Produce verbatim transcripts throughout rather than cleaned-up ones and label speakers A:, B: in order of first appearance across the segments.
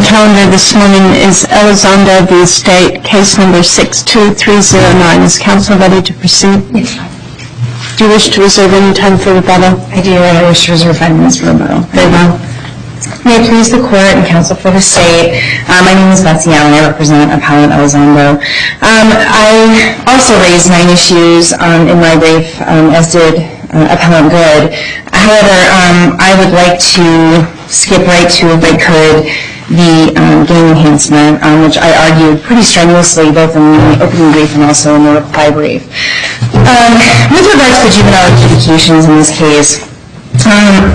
A: calendar this morning is Elizondo v. State, case number six two three zero nine. Is counsel ready to proceed?
B: Yes.
A: Do you wish to reserve any time for rebuttal?
B: I do. I wish to reserve five minutes for rebuttal.
A: Very well.
B: May it please the court and counsel for the state. Uh, my name is Betsy Allen. I represent Appellant Elizondo. Um, I also raised nine issues um, in my brief, um, as did uh, Appellant Good. However, um, I would like to skip right to, if I could, the um, gang enhancement, um, which I argued pretty strenuously both in the opening brief and also in the reply brief. Um, with regards to the juvenile adjudications in this case, um,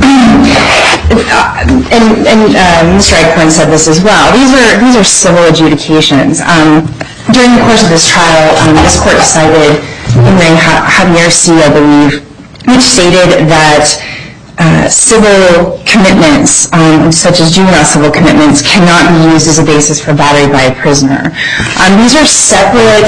B: and, and uh, Mister Eichhorn said this as well, these are, these are civil adjudications. Um, during the course of this trial, um, this court decided in Ring Javier C, I believe, which stated that Uh, civil commitments, um, such as juvenile civil commitments, cannot be used as a basis for battery by a prisoner. Um, these are separate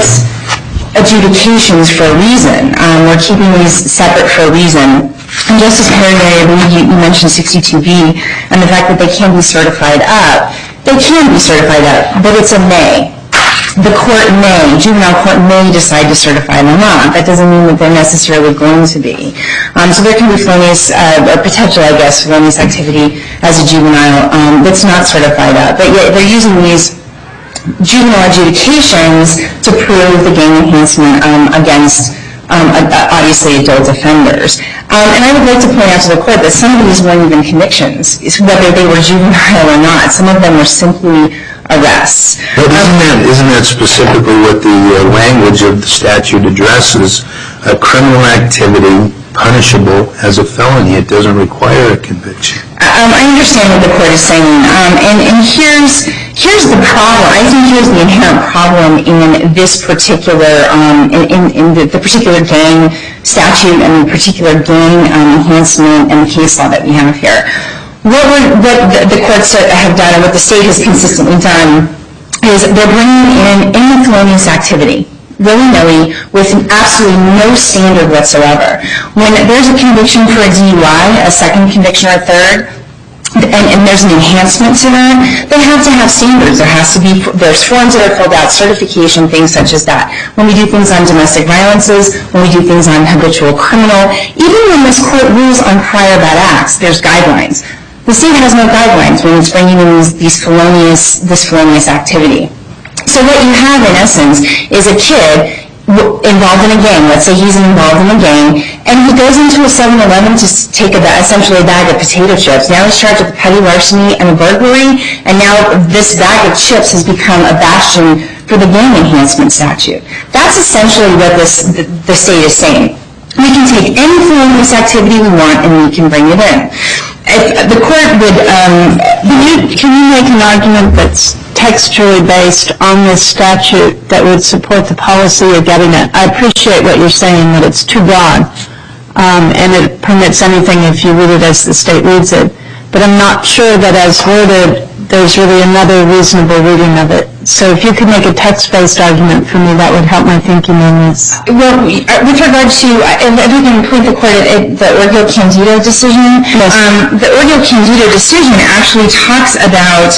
B: adjudications for a reason. Um, we're keeping these separate for a reason. And Justice Perry, I believe you, you mentioned sixty-two B and the fact that they can be certified up. They can be certified up, but it's a may. The court may, juvenile court may decide to certify them not. That doesn't mean that they're necessarily going to be. Um, so there can be felonious, uh, or potential, I guess, felonious activity as a juvenile um, that's not certified up. But yet they're using these juvenile adjudications to prove the gang enhancement um, against, um, obviously, adult offenders. Um, and I would like to point out to the court that some of these weren't even convictions, whether they were juvenile or not. Some of them were simply arrests.
C: But isn't that, isn't that specifically what the uh, language of the statute addresses? A criminal activity punishable as a felony. It doesn't require a conviction.
B: Um, I understand what the court is saying, um, and, and here's here's the problem. I think here's the inherent problem in this particular, um, in, in, in the, the particular gang statute and the particular gang um, enhancement and the case law that we have here. What, we're, what the, the courts have done and what the state has consistently done is they're bringing in any felonious activity, willy-nilly, with absolutely no standard whatsoever. When there's a conviction for a D U I, a second conviction or a third, and, and there's an enhancement to that, they have to have standards. There has to be, there's forms that are filled out, certification, things such as that. When we do things on domestic violences, when we do things on habitual criminal, even when this court rules on prior bad acts, there's guidelines. The state has no guidelines when it's bringing in these, these felonious, this felonious activity. So what you have, in essence, is a kid involved in a gang. Let's say he's involved in a gang, and he goes into a seven eleven to take a, essentially a bag of potato chips. Now he's charged with petty larceny and a burglary, and now this bag of chips has become a bastion for the gang enhancement statute. That's essentially what this, the, the state is saying. We can take any felonious activity we want, and we can bring it in. If the court would, um,
A: can you, can you make an argument that's textually based on this statute that would support the policy of getting it? I appreciate what you're saying, that it's too broad, um, and it permits anything if you read it as the state reads it. But I'm not sure that as worded, there's really another reasonable reading of it. So if you could make a text-based argument for me, that would help my thinking on this.
B: Well, with regard to, and if we can point the court at the Orgio-Candido decision,
A: yes.
B: um, the Orgio-Candido decision actually talks about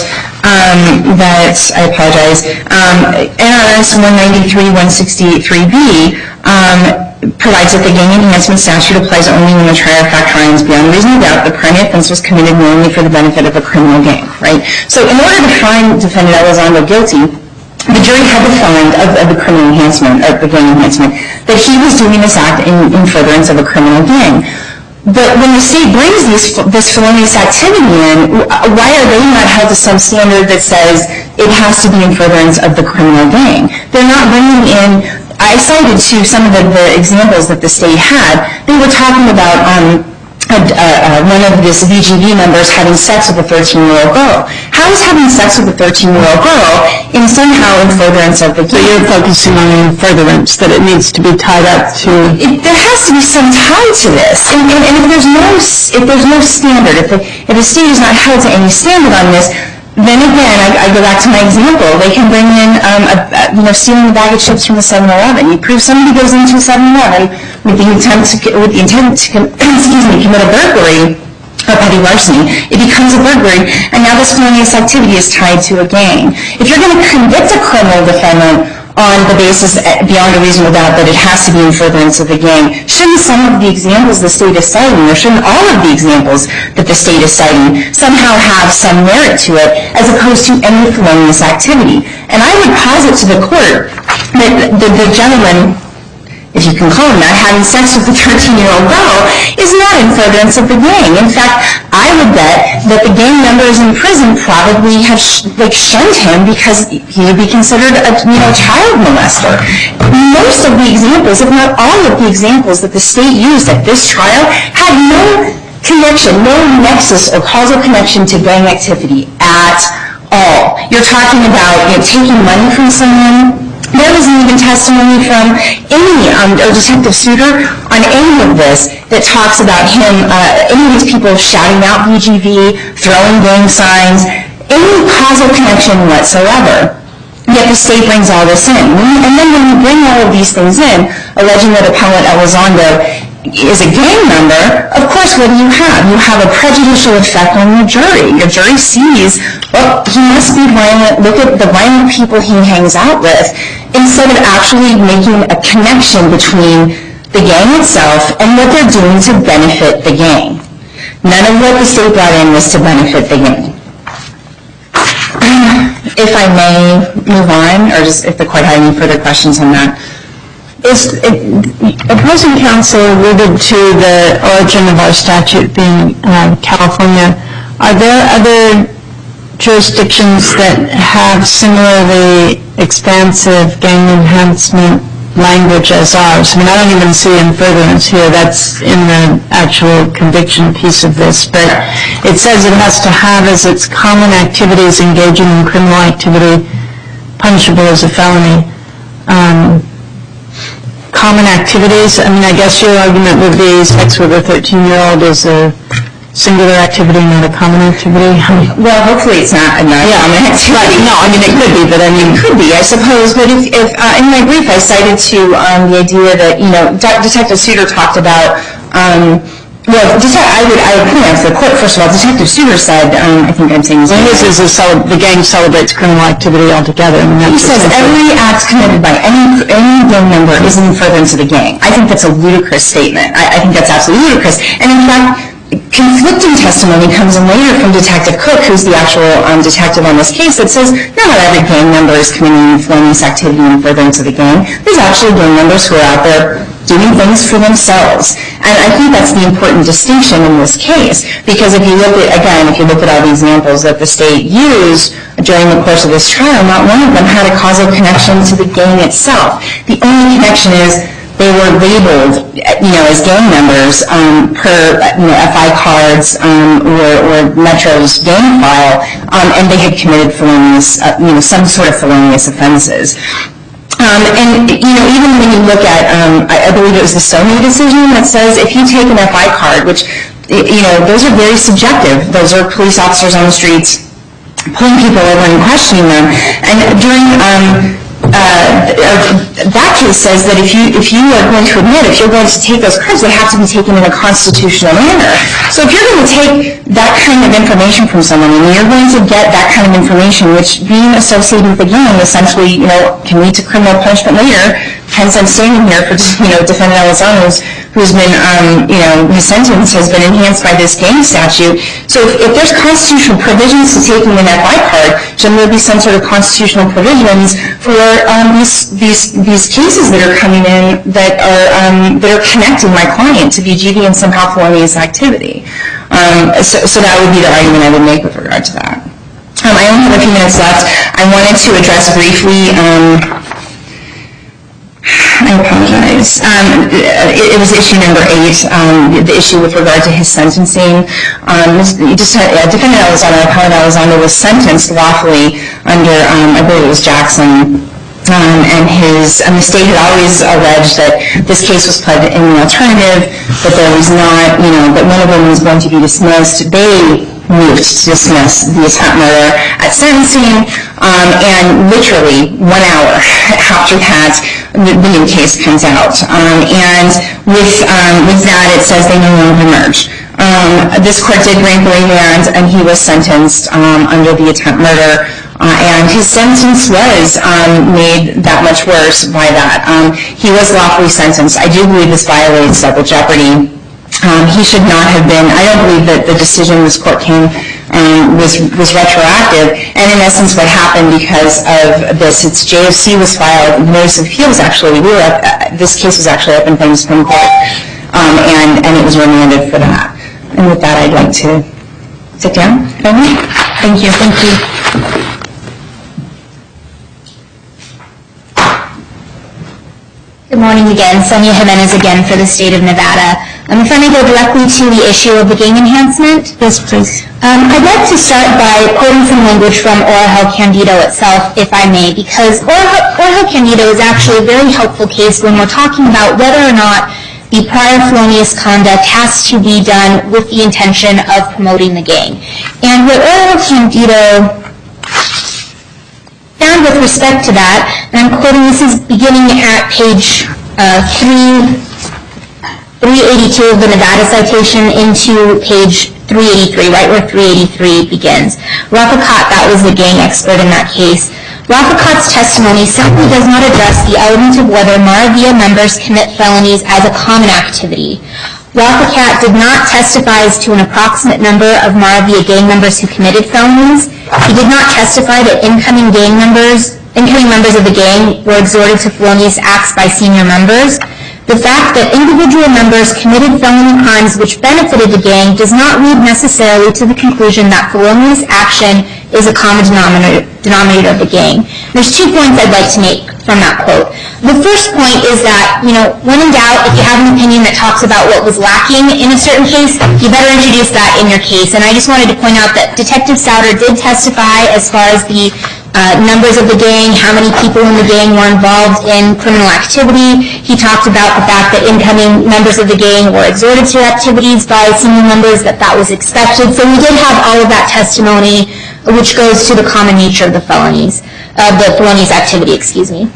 B: um, that, I apologize, um, N R S one ninety-three one sixty-three B um, provides that the gang enhancement statute applies only when the trier of fact finds beyond reasonable doubt the primary offense was committed knowingly for the benefit of a criminal gang, right? So in order to find defendant Elizondo guilty, the jury had to find, of, of the criminal enhancement, of the gang enhancement, that he was doing this act in, in furtherance of a criminal gang. But when the state brings these, this felonious activity in, why are they not held to some standard that says it has to be in furtherance of the criminal gang? They're not bringing in, I cited to some of the, the examples that the state had. They were talking about um, a, uh, one of this V G B members having sex with a thirteen-year-old girl. How is having sex with a thirteen-year-old girl in somehow in furtherance of the gang?
A: So you're focusing on in furtherance, that it needs to be tied up to...
B: It, there has to be some tie to this. And, and, and if there's no if there's no standard, if the, if the state is not held to any standard on this, then again, I, I go back to my example. They can bring in, um, a, a, you know, stealing a bag of chips from the seven eleven. You prove somebody goes into a seven eleven with the intent to, with the intent to, excuse me, commit a burglary. or petty larceny, it becomes a burglary, and now this felonious activity is tied to a gang. If you're going to convict a criminal defendant on the basis, beyond a reasonable doubt, that it has to be in furtherance of the gang, shouldn't some of the examples the state is citing, or shouldn't all of the examples that the state is citing somehow have some merit to it, as opposed to any felonious activity? And I would posit to the court that the, the gentleman, if you can call him that, having sex with the thirteen-year-old girl is not in furtherance of the gang. In fact, I would bet that the gang members in prison probably have sh- like shunned him because he would be considered a you know child molester. Most of the examples, if not all of the examples that the state used at this trial, had no connection, no nexus or causal connection to gang activity at all. You're talking about you know, taking money from someone. There wasn't even testimony from any, um, or Detective Suter on any of this that talks about him, uh, any of these people shouting out B G V, throwing gang signs, any causal connection whatsoever. Yet the state brings all this in. And then when you bring all of these things in, alleging that Appellant Elizondo is a gang member, of course, what do you have? You have a prejudicial effect on your jury. Your jury sees, well, he must be violent, look at the violent people he hangs out with, instead of actually making a connection between the gang itself and what they're doing to benefit the gang. None of what the state brought in was to benefit the gang. If I may move on, or just if the court had any further questions on that.
A: Is, it, opposing counsel alluded to the origin of our statute being uh, California. Are there other jurisdictions that have similarly expansive gang enhancement language as ours? I mean, I don't even see in furtherance here. That's in the actual conviction piece of this. But it says it has to have as its common activities engaging in criminal activity punishable as a felony. Um, common activities, I mean, I guess your argument would be sex with a thirteen-year-old is a singular activity, not a common activity.
B: Well, hopefully it's not a non-common
A: yeah,
B: activity.
A: Right. No, I mean, it could be, but I mean...
B: It could be, I suppose, but if, if uh, in my brief I cited to um, the idea that, you know, De- Detective Suter talked about, um, well, Det- I would I would point out to the court, first of all, Detective Suter said, um, I think I'm saying this
A: well, his is a cel- the gang celebrates criminal activity altogether. I mean,
B: he says every act committed by any any gang member is in furtherance of the gang. I think that's a ludicrous statement. I, I think that's absolutely ludicrous. And in fact, conflicting testimony comes in later from Detective Cook, who's the actual um, detective on this case, that says not every gang member is committing felonious activity in furtherance of the gang. There's actually gang members who are out there doing things for themselves. And I think that's the important distinction in this case, because if you look at, again, if you look at all the examples that the state used during the course of this trial, not one of them had a causal connection to the gang itself. The only connection is they were labeled, you know, as gang members um, per, you know, F I cards um, or, or Metro's gang file, um, and they had committed felonious, uh, you know, some sort of felonious offenses. Um, and, you know, even when you look at, um, I, I believe it was the Sony decision that says if you take an F I card, which, you know, those are very subjective. Those are police officers on the streets pulling people over and questioning them. And during um, uh, that case says that if you if you are going to admit, if you're going to take those cards, they have to be taken in a constitutional manner. So if you're going to take that kind of information from someone, and you're going to get that kind of information, which being associated with the gang essentially, you know, can lead to criminal punishment later. Hence, I'm standing here for, you know, Defendant Elizondo, who's been, um, you know, his sentence has been enhanced by this gang statute. So if, if there's constitutional provisions to taking an F I card, shouldn't there be some sort of constitutional provisions for um, these these these cases that are coming in that are um, that are connecting my client to B G V and somehow felonious activity? Um, so, so that would be the argument I would make with regard to that. Um, I only have a few minutes left. I wanted to address briefly. Um, I apologize. Um, it, it was issue number eight, um, the issue with regard to his sentencing. Um, just, uh, Defendant Elizondo, Appellant Elizondo, was sentenced lawfully under, um, I believe it was Jackson, um, and his and the state had always alleged that this case was pled in the alternative, but there was not, you know, but one of them was going to be dismissed. They moved to dismiss the attempt murder at sentencing. Um, and literally one hour after that, the, the new case comes out. Um, and with, um, with that, it says they no longer merge. Um, this court did grant the remand, and he was sentenced um, under the attempt murder. Uh, and his sentence was um, made that much worse by that. Um, he was lawfully sentenced. I do believe this violates double jeopardy. Um, he should not have been. I don't believe that the decision this court came um, was was retroactive. And in essence, what happened because of this, it's J F C was filed. Notice of appeal was actually. We were up, uh, this case was actually up in front of the Supreme Court, um, and and it was remanded for that. And with that, I'd like to sit down. Thank you. Thank you.
D: Good morning again. Sonia Jimenez again for the state of Nevada. Um, if I may go directly to the issue of the gang enhancement.
A: Yes, please.
D: Um, I'd like to start by quoting some language from Orajel Candido itself, if I may, because Orajel Candido is actually a very helpful case when we're talking about whether or not the prior felonious conduct has to be done with the intention of promoting the gang. And what Orajel Candido found with respect to that, and I'm quoting, this is beginning at page uh, three eighty-two of the Nevada citation into page three eighty-three, right where three eighty-three begins. Rafaqat, that was the gang expert in that case. Rafaqat's testimony simply does not address the element of whether Maravilla members commit felonies as a common activity. Rafaqat did not testify as to an approximate number of Maravilla gang members who committed felonies. He did not testify that incoming gang members, incoming members of the gang were exhorted to felonious acts by senior members. The fact that individual members committed felony crimes which benefited the gang does not lead necessarily to the conclusion that felonious action is a common denominator, denominator of the gang. There's two points I'd like to make from that quote. The first point is that, you know, when in doubt, if you have an opinion that talks about what was lacking in a certain case, you better introduce that in your case. And I just wanted to point out that Detective Souter did testify as far as the Uh, numbers of the gang, how many people in the gang were involved in criminal activity. He talked about the fact that incoming members of the gang were exhorted to activities by senior members, that that was expected. So we did have all of that testimony, which goes to the common nature of the felonies, of uh, the felonious activity, excuse me.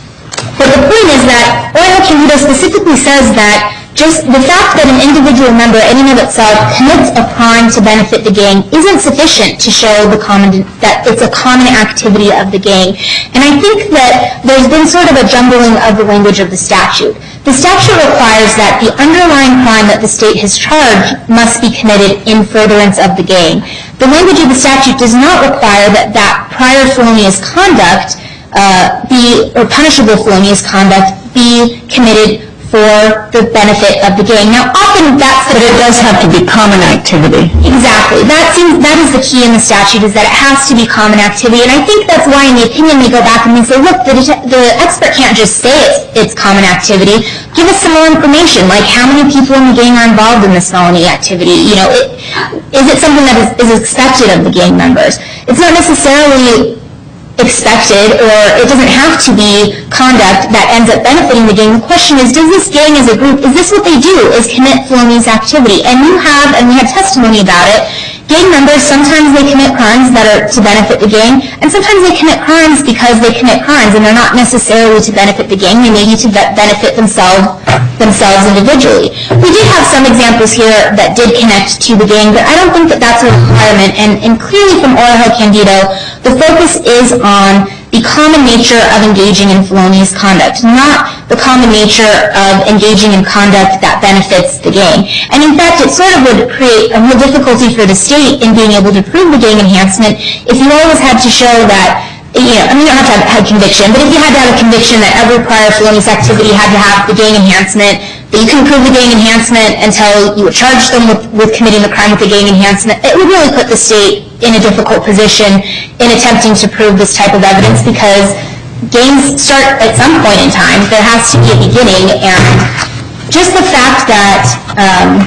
D: But the point is that Orajel Candido specifically says that just the fact that an individual member in and of itself commits a crime to benefit the gang isn't sufficient to show the common, that it's a common activity of the gang. And I think that there's been sort of a jumbling of the language of the statute. The statute requires that the underlying crime that the state has charged must be committed in furtherance of the gang. The language of the statute does not require that that prior felonious conduct uh, be, or punishable felonious conduct be committed for the benefit of the gang. Now, often that's the...
A: But it does have to be common activity.
D: Exactly. That seems, that is the key in the statute, is that it has to be common activity. And I think that's why in the opinion they go back and they say, look, the, the expert can't just say it's, it's common activity. Give us some more information, like how many people in the gang are involved in this felony activity. You know, it, is it something that is, is expected of the gang members? It's not necessarily expected, or it doesn't have to be conduct that ends up benefiting the gang. The question is, does this gang as a group, is this what they do, is commit felonious activity? And you have, and we had testimony about it, gang members, sometimes they commit crimes that are to benefit the gang, and sometimes they commit crimes because they commit crimes, and they're not necessarily to benefit the gang, they may be to benefit themselves themselves individually. We did have some examples here that did connect to the gang, but I don't think that that's a requirement, and, and clearly from Orajel Candido, the focus is on the common nature of engaging in felonious conduct, not the common nature of engaging in conduct that benefits the gang. And in fact, it sort of would create a real difficulty for the state in being able to prove the gang enhancement if you always had to show that, you know, I mean, you don't have to have, have conviction, but if you had to have a conviction that every prior felonious activity had to have the gang enhancement, that you couldn't prove the gang enhancement until you would charge them with, with committing the crime with the gang enhancement, it would really put the state in a difficult position in attempting to prove this type of evidence, because gangs start at some point in time. There has to be a beginning, and just the fact that um,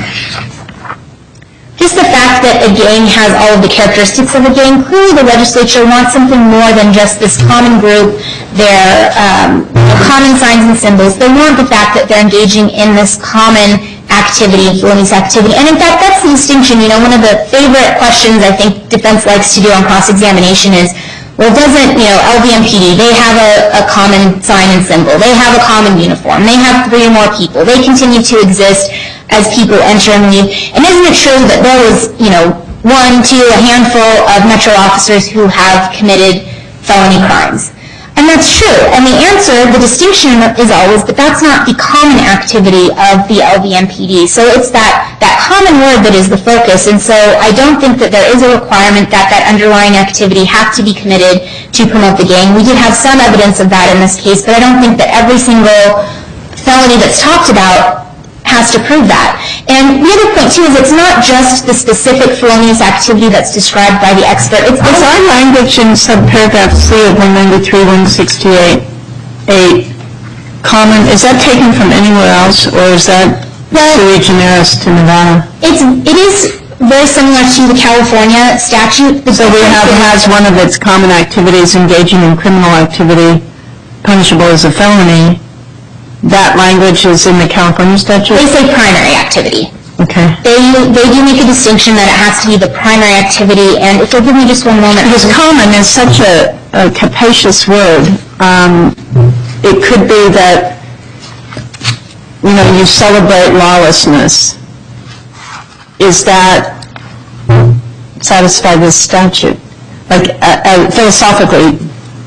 D: just the fact that a gang has all of the characteristics of a gang, clearly the legislature wants something more than just this common group, their um, common signs and symbols. They want the fact that they're engaging in this common activity, felonious activity. And in fact, that's the distinction. You know, one of the favorite questions I think defense likes to do on cross-examination is, well, doesn't, you know, L V M P D, they have a, a common sign and symbol, they have a common uniform, they have three or more people, they continue to exist as people enter and leave, and isn't it true that there was, you know, one, two, a handful of Metro officers who have committed felony crimes? And that's true. And the answer, the distinction is always, but that's not the common activity of the L V M P D. So it's that, that common word that is the focus. And so I don't think that there is a requirement that that underlying activity have to be committed to promote the gang. We did have some evidence of that in this case, but I don't think that every single felony that's talked about has to prove that. And the other point, too, is it's not just the specific felonious activity that's described by the expert. It's
A: Is our language in subparagraph C of one ninety-three, one sixty-eight, eight common? Is that taken from anywhere else, or is that sui generis to Nevada?
D: It's, it is very similar to the California statute.
A: So we have, has one of its common activities engaging in criminal activity punishable as a felony. That language is in the California statute?
D: They say primary activity.
A: Okay.
D: They, they do make a distinction that it has to be the primary activity, and if you'll give me just one moment.
A: Because common is such a, a capacious word. Um, it could be that, you know, you celebrate lawlessness. Is that satisfy this statute? Like, uh, uh, philosophically,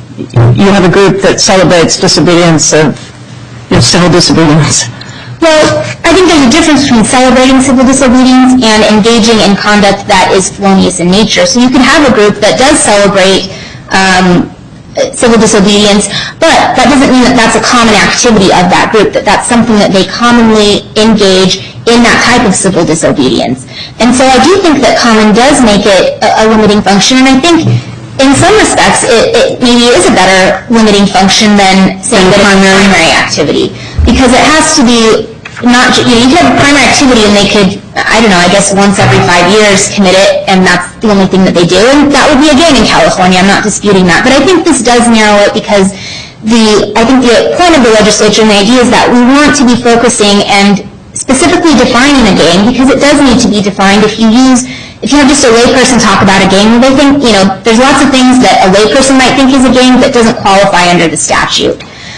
A: you have a group that celebrates disobedience of you know, civil disobedience.
D: Well, I think there's a difference between celebrating civil disobedience and engaging in conduct that is felonious in nature. So you can have a group that does celebrate um, civil disobedience, but that doesn't mean that that's a common activity of that group, that that's something that they commonly engage in that type of civil disobedience. And so I do think that common does make it a, a limiting function, and I think in some respects, it, it maybe is a better limiting function than saying that it's a primary activity. Because it has to be not, you know, you could have a primary activity and they could, I don't know, I guess once every five years commit it, and that's the only thing that they do. And that would be a gang in California, I'm not disputing that. But I think this does narrow it because the, I think the point of the legislature and the idea is that we want to be focusing and specifically defining a gang, because it does need to be defined. If you use If you have just a layperson talk about a gang, they think, you know, there's lots of things that a layperson might think is a gang that doesn't qualify under the statute.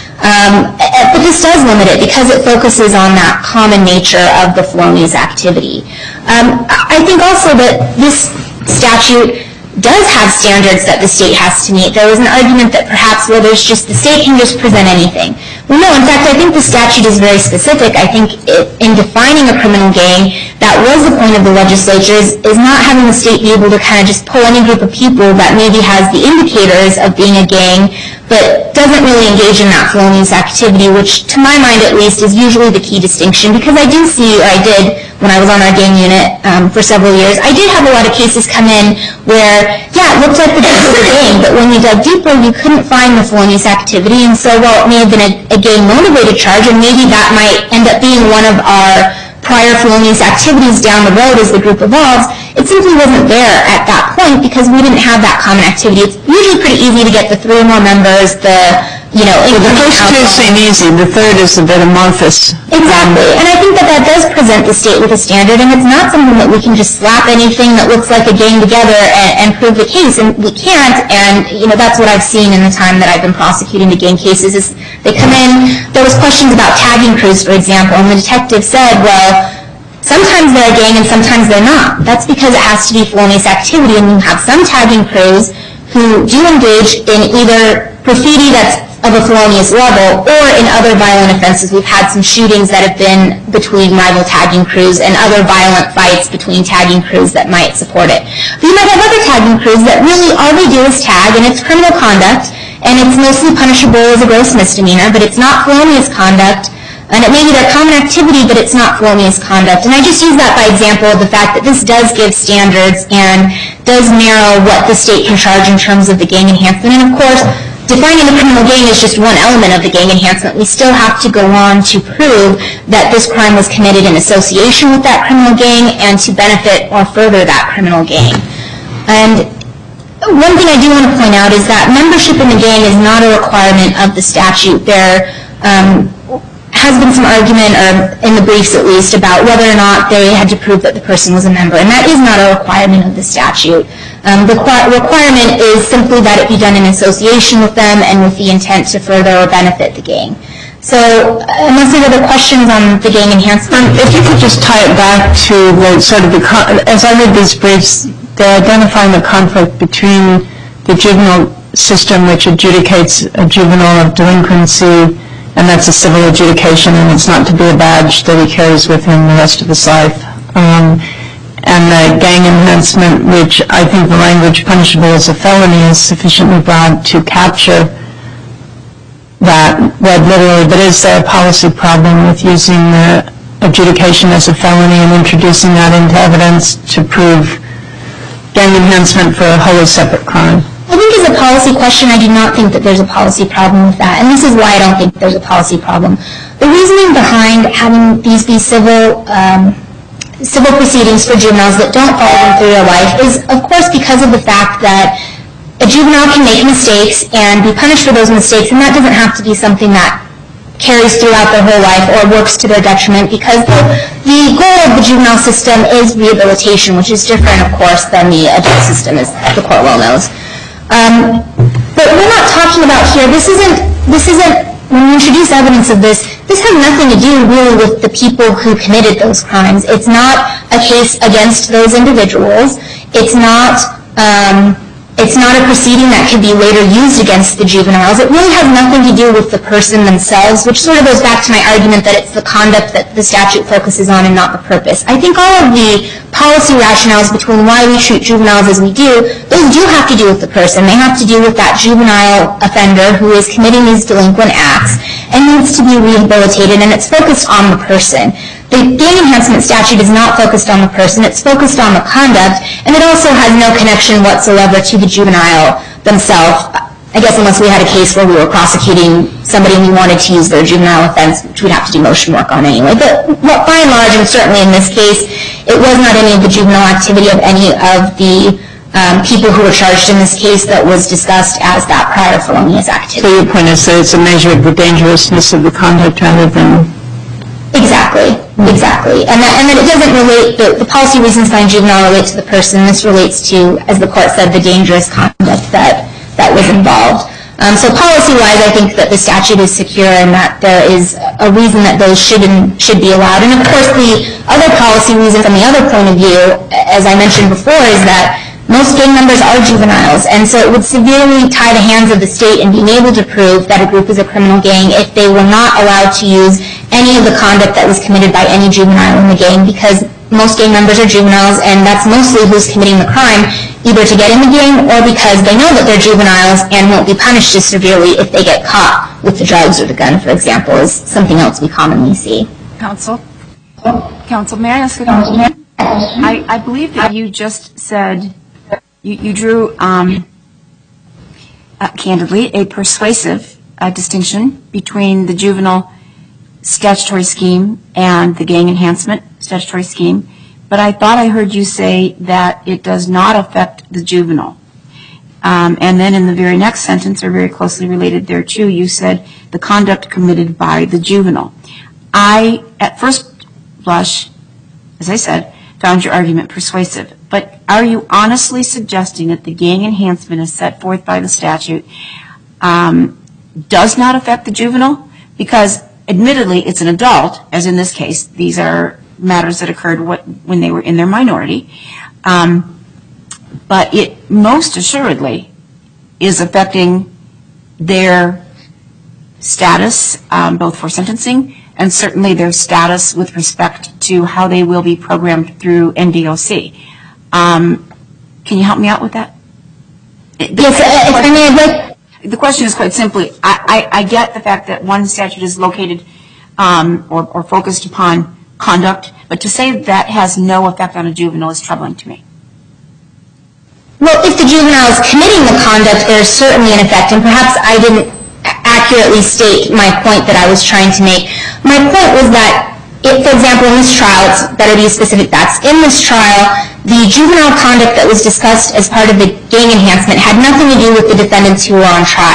D: Um, but this does limit it because it focuses on that common nature of the felonious activity. Um, I think also that this statute does have standards that the state has to meet. There was an argument that perhaps, well, there's just, the state can just present anything. Well, no, in fact, I think the statute is very specific. I think it, in defining a criminal gang, that was the point of the legislature, is, is not having the state be able to kind of just pull any group of people that maybe has the indicators of being a gang, but doesn't really engage in that felonious activity, which, to my mind at least, is usually the key distinction. Because I do see, or I did, when I was on our gang unit um, for several years, I did have a lot of cases come in where, yeah, it looked like the group was a gang, but when you dug deeper, you couldn't find the felonious activity, and so while it may have been a, a gang-motivated charge, and maybe that might end up being one of our prior felonious activities down the road as the group evolves, it simply wasn't there at that point because we didn't have that common activity. It's usually pretty easy to get the three or more members, the, you know...
A: Well, the first two seem easy. The third is a bit amorphous.
D: Exactly. And I think that that does present the state with a standard, and it's not something that we can just slap anything that looks like a gang together and, and prove the case, and we can't, and, you know, that's what I've seen in the time that I've been prosecuting the gang cases, is they come in, there was questions about tagging crews, for example, and the detective said, well, sometimes they're a gang and sometimes they're not. That's because it has to be felonious activity, and you have some tagging crews who do engage in either graffiti that's of a felonious level or in other violent offenses. We've had some shootings that have been between rival tagging crews and other violent fights between tagging crews that might support it. But you might have other tagging crews that really all they do is tag, and it's criminal conduct, and it's mostly punishable as a gross misdemeanor, but it's not felonious conduct. And it may be their common activity, but it's not felonious conduct. And I just use that by example of the fact that this does give standards and does narrow what the state can charge in terms of the gang enhancement. And of course, defining the criminal gang is just one element of the gang enhancement. We still have to go on to prove that this crime was committed in association with that criminal gang and to benefit or further that criminal gang. And one thing I do want to point out is that membership in the gang is not a requirement of the statute. There um, has been some argument, or in the briefs at least, about whether or not they had to prove that the person was a member, and that is not a requirement of the statute. Um, the requirement is simply that it be done in association with them and with the intent to further or benefit the gang. So, unless there are other questions on the gang enhancement.
A: If you could just tie it back to the sort of the, as I read these briefs, they're identifying the conflict between the juvenile system, which adjudicates a juvenile of delinquency, and that's a civil adjudication, and it's not to be a badge that he carries with him the rest of his life. Um, and the gang enhancement, which I think the language punishable as a felony is sufficiently broad to capture that, read literally. But is there a policy problem with using the adjudication as a felony and introducing that into evidence to prove gang enhancement for a wholly separate crime?
D: I think as a policy question, I do not think that there's a policy problem with that, and this is why I don't think there's a policy problem. The reasoning behind having these be civil um, civil proceedings for juveniles that don't follow them through their life is, of course, because of the fact that a juvenile can make mistakes and be punished for those mistakes, and that doesn't have to be something that carries throughout their whole life or works to their detriment, because the, the goal of the juvenile system is rehabilitation, which is different, of course, than the adult system, as the court well knows. Um, but we're not talking about here, this isn't, this isn't, when you introduce evidence of this, this has nothing to do really with the people who committed those crimes. It's not a case against those individuals. It's not, um, it's not a proceeding that could be later used against the juveniles. It really has nothing to do with the person themselves, which sort of goes back to my argument that it's the conduct that the statute focuses on and not the purpose. I think all of the policy rationales between why we treat juveniles as we do, those do have to do with the person. They have to do with that juvenile offender who is committing these delinquent acts and needs to be rehabilitated, and it's focused on the person. The gang enhancement statute is not focused on the person, it's focused on the conduct, and it also has no connection whatsoever to the juvenile themselves. I guess unless we had a case where we were prosecuting somebody and we wanted to use their juvenile offense, which we'd have to do motion work on anyway. But by and large, and certainly in this case, it was not any of the juvenile activity of any of the um, people who were charged in this case that was discussed as that prior felonious activity.
A: So your point is that it's a measure of the dangerousness of the conduct rather than...
D: Exactly, exactly. And that, and that it doesn't relate, the, the policy reasons behind juvenile relate to the person. This relates to, as the court said, the dangerous conduct that, that was involved. Um, so policy-wise, I think that the statute is secure and that there is a reason that those should, and, should be allowed. And of course, the other policy reason from the other point of view, as I mentioned before, is that most gang members are juveniles, and so it would severely tie the hands of the state in being able to prove that a group is a criminal gang if they were not allowed to use any of the conduct that was committed by any juvenile in the gang, because most gang members are juveniles, and that's mostly who's committing the crime, either to get in the gang or because they know that they're juveniles and won't be punished as severely if they get caught with the drugs or the gun, for example, is something else we commonly see.
E: Counsel? Counsel, may I ask a question? I, I believe that you just said, you, you drew, um, uh, candidly, a persuasive uh, distinction between the juvenile statutory scheme and the gang enhancement statutory scheme, but I thought I heard you say that it does not affect the juvenile. Um, and then in the very next sentence, or very closely related there too, you said the conduct committed by the juvenile. I, at first blush, as I said, found your argument persuasive, but are you honestly suggesting that the gang enhancement as set forth by the statute um, does not affect the juvenile? Because admittedly, it's an adult, as in this case. These are matters that occurred what, when they were in their minority. Um, but it most assuredly is affecting their status, um, both for sentencing and certainly their status with respect to how they will be programmed through N D O C. Um, can you help me out with that?
D: Yes, if I may, I'd like...
E: The question is quite simply, I, I, I get the fact that one statute is located um, or, or focused upon conduct, but to say that has no effect on a juvenile is troubling to me.
D: Well, if the juvenile is committing the conduct, there's certainly an effect, and perhaps I didn't accurately state my point that I was trying to make. My point was that, if, for example, in this trial, it's better to use specific facts. In this trial, the juvenile conduct that was discussed as part of the gang enhancement had nothing to do with the defendants who were on trial. So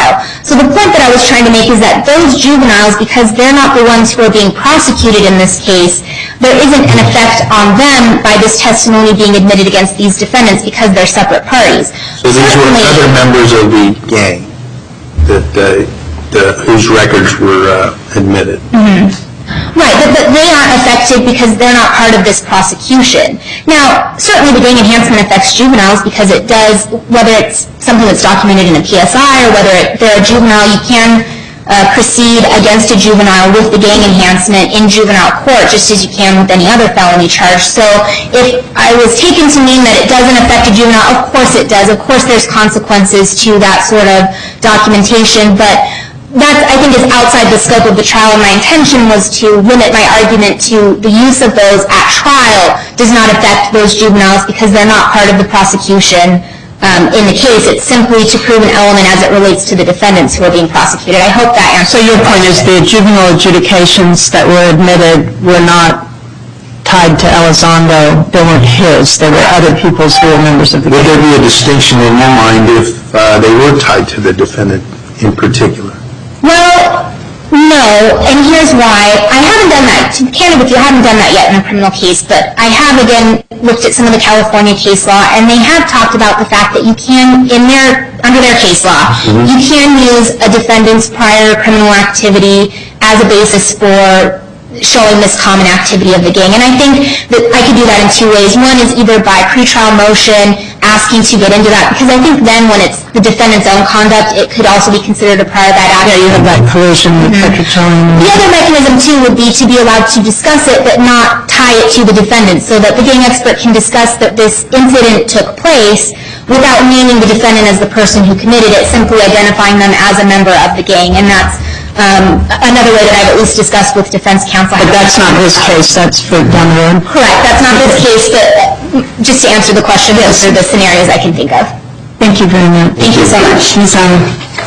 D: So the point that I was trying to make is that those juveniles, because they're not the ones who are being prosecuted in this case, there isn't an effect on them by this testimony being admitted against these defendants because they're separate parties.
C: So these were other members of the gang that, uh, the, whose records were uh, admitted.
D: Mm-hmm. Right, but, but they aren't affected because they're not part of this prosecution. Now, certainly the gang enhancement affects juveniles because it does, whether it's something that's documented in a P S I or whether it, they're a juvenile, you can uh, proceed against a juvenile with the gang enhancement in juvenile court just as you can with any other felony charge. So if I was taken to mean that it doesn't affect a juvenile, of course it does. Of course there's consequences to that sort of documentation, but that, I think, is outside the scope of the trial, and my intention was to limit my argument to the use of those at trial does not affect those juveniles because they're not part of the prosecution um, in the case. It's simply to prove an element as it relates to the defendants who are being prosecuted. I hope that answers.
A: So your point is the juvenile adjudications that were admitted were not tied to Elizondo. They weren't his. They were other people's who were members of the
C: Would
A: gang.
C: there be a distinction in your mind if uh, they were tied to the defendant in particular?
D: Well, no, and here's why. I haven't done that, to be candid with you, I haven't done that yet in a criminal case, but I have, again, looked at some of the California case law, and they have talked about the fact that you can, in their, under their case law, mm-hmm. you can use a defendant's prior criminal activity as a basis for showing this common activity of the gang. And I think that I could do that in two ways. One is either by pretrial motion, asking to get into that, because I think then when it's the defendant's own conduct, it could also be considered a prior bad act.
A: Yeah, you have that collusion with Petrocelli.
D: The other mechanism, too, would be to be allowed to discuss it, but not tie it to the defendant, so that the gang expert can discuss that this incident took place without naming the defendant as the person who committed it, simply identifying them as a member of the gang. And that's um, another way that I've at least discussed with defense counsel.
A: But that's not this case, that's for down the road?
D: Correct, that's not this case, but just to answer the question, those are the scenarios I can think of.
A: Thank you very much.
D: Thank you so much.
A: Miz Allen.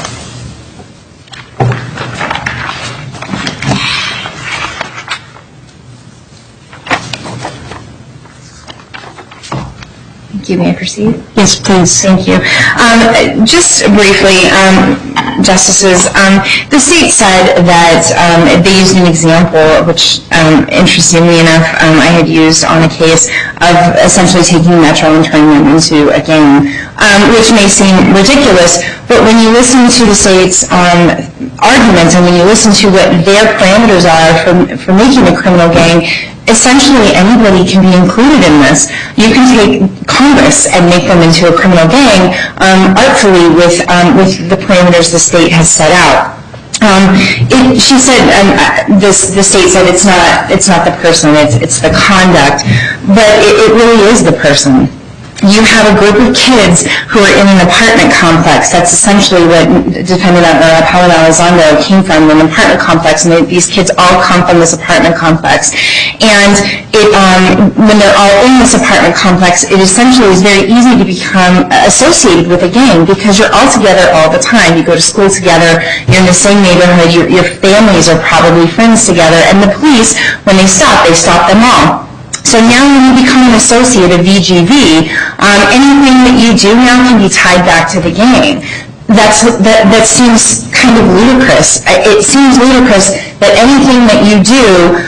B: Thank you. May I proceed?
A: Yes, please.
B: Thank you. Um, just briefly, um, Justices, um, the state said that um, they used an example, which um, interestingly enough, um, I had used on a case of essentially taking Metro and turning them into a gang, um, which may seem ridiculous, but when you listen to the state's um, arguments and when you listen to what their parameters are for, for making a criminal gang, essentially anybody can be included in this. You can take Congress and make them into a criminal gang um, artfully with um, with the parameters the state has set out. Um, it, she said, um, this the state said it's not it's not the person, it's it's the conduct, but it, it really is the person. You have a group of kids who are in an apartment complex. That's essentially what Defendant uh, Paula Elizondo came from, an apartment complex, and they, these kids all come from this apartment complex. And it, um, when they're all in this apartment complex, it essentially is very easy to become associated with a gang because you're all together all the time. You go to school together, you're in the same neighborhood, your, your families are probably friends together, and the police, when they stop, they stop them all. So now when you become an associate of V G V, um, anything that you do now can be tied back to the gang. That's, that, that seems kind of ludicrous. It seems ludicrous that anything that you do,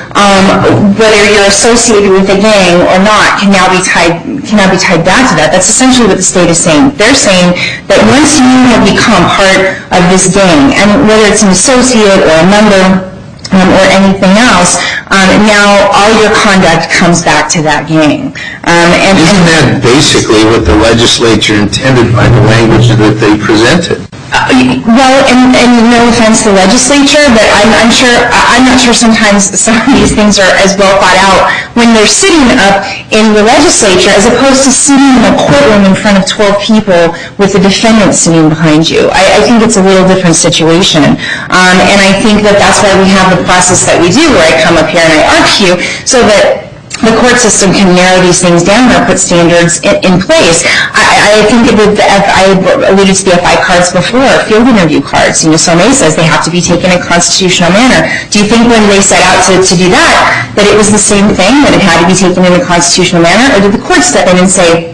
B: um, whether you're associated with a gang or not, can now be tied can now be tied back to that. That's essentially what the state is saying. They're saying that once you have become part of this gang, and whether it's an associate or a member, Um, or anything else, um, now all your conduct comes back to that gang. Um, and,
C: Isn't that basically what the legislature intended by the language that they presented?
B: Uh, well, and, and no offense to the legislature, but I'm, I'm sure I'm not sure sometimes some of these things are as well thought out when they're sitting up in the legislature as opposed to sitting in a courtroom in front of twelve people with the defendant sitting behind you. I, I think it's a little different situation, um, and I think that that's why we have the process that we do, where I come up here and I argue so that the court system can narrow these things down or put standards in, in place. I, I think that the F, I alluded to the F I cards before, field interview cards. You know, Somme says they have to be taken in a constitutional manner. Do you think when they set out to, to do that, that it was the same thing, that it had to be taken in a constitutional manner, or did the court step in and say,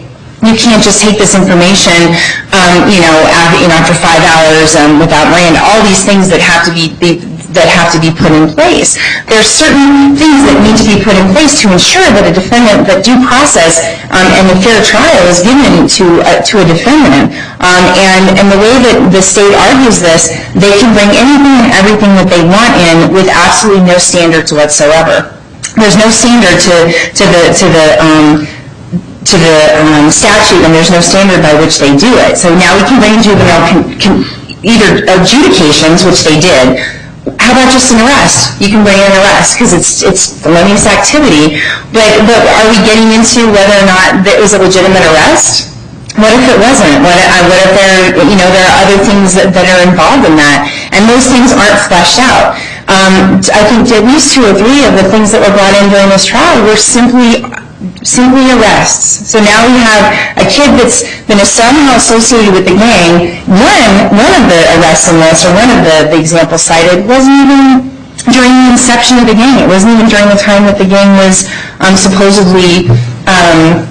B: You can't just take this information, um, you know, after, you know, after five hours um, without Miranda. All these things that have to be, be that have to be put in place. There are certain things that need to be put in place to ensure that a defendant, that due process um, and a fair trial is given to uh, to a defendant. Um, and and the way that the state argues this, they can bring anything and everything that they want in with absolutely no standards whatsoever. There's no standard to to the to the um, to the um, statute, and there's no standard by which they do it. So now we can bring juvenile con, con, either adjudications, which they did. How about just an arrest? You can bring in an arrest because it's it's felonious activity. But but are we getting into whether or not it was a legitimate arrest? What if it wasn't? What if, what if there you know there are other things that, that are involved in that, and those things aren't fleshed out. Um, I think at least two or three of the things that were brought in during this trial were simply. simply arrests. So now we have a kid that's been somehow associated with the gang. One, one of the arrests in this, or one of the, the examples cited, wasn't even during the inception of the gang. It wasn't even during the time that the gang was um, supposedly, um,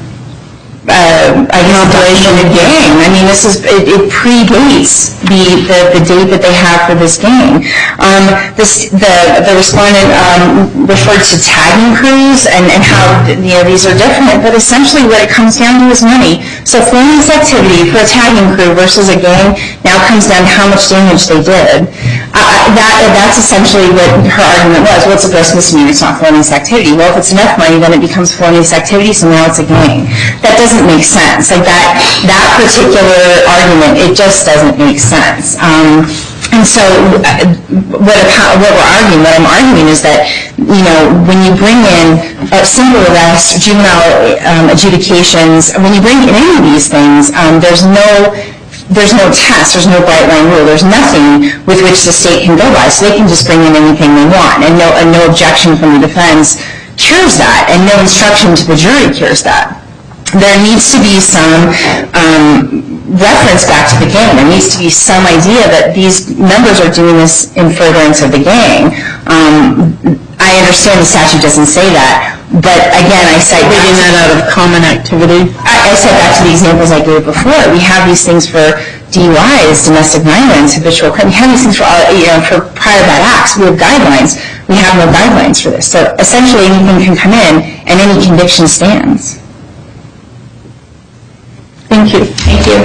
B: uh, I guess, operating a gang. I mean, this is, it, it predates the, the, the date that they have for this gang. Um, this, the, the respondent um, referred to tagging crews and, and how, you know, these are different, but essentially what it comes down to is money. So felonious activity for a tagging crew versus a gang now comes down to how much damage they did. Uh, that, that's essentially what her argument was. Well, it's a gross misdemeanor, it's not felonious activity. Well, if it's enough money, then it becomes felonious activity, so now it's a gang. That doesn't make sense. Like that, that particular argument, it just doesn't make sense. Um, and so uh, what, what we're arguing, what I'm arguing is that, you know, when you bring in uh, single arrests, juvenile um, adjudications, when you bring in any of these things, um, there's no there's no test, there's no bright line rule, there's nothing with which the state can go by, so they can just bring in anything they want, and no, and no objection from the defense cures that, and no instruction to the jury cures that. There needs to be some um, reference back to the gang. There needs to be some idea that these members are doing this in furtherance of the gang. Um, I understand the statute doesn't say that, but again, I cite
A: Reading that out of common activity.
B: I, I said back to the examples I gave before. We have these things for D U Is, domestic violence, habitual crime. We have these things for, all, you know, for prior bad acts. We have guidelines. We have no guidelines for this. So essentially, anything can come in, and any conviction stands.
A: Thank you.
B: Thank you.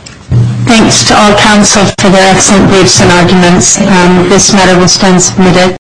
A: Thanks to all counsel for their excellent briefs and arguments. Um, this matter will stand submitted.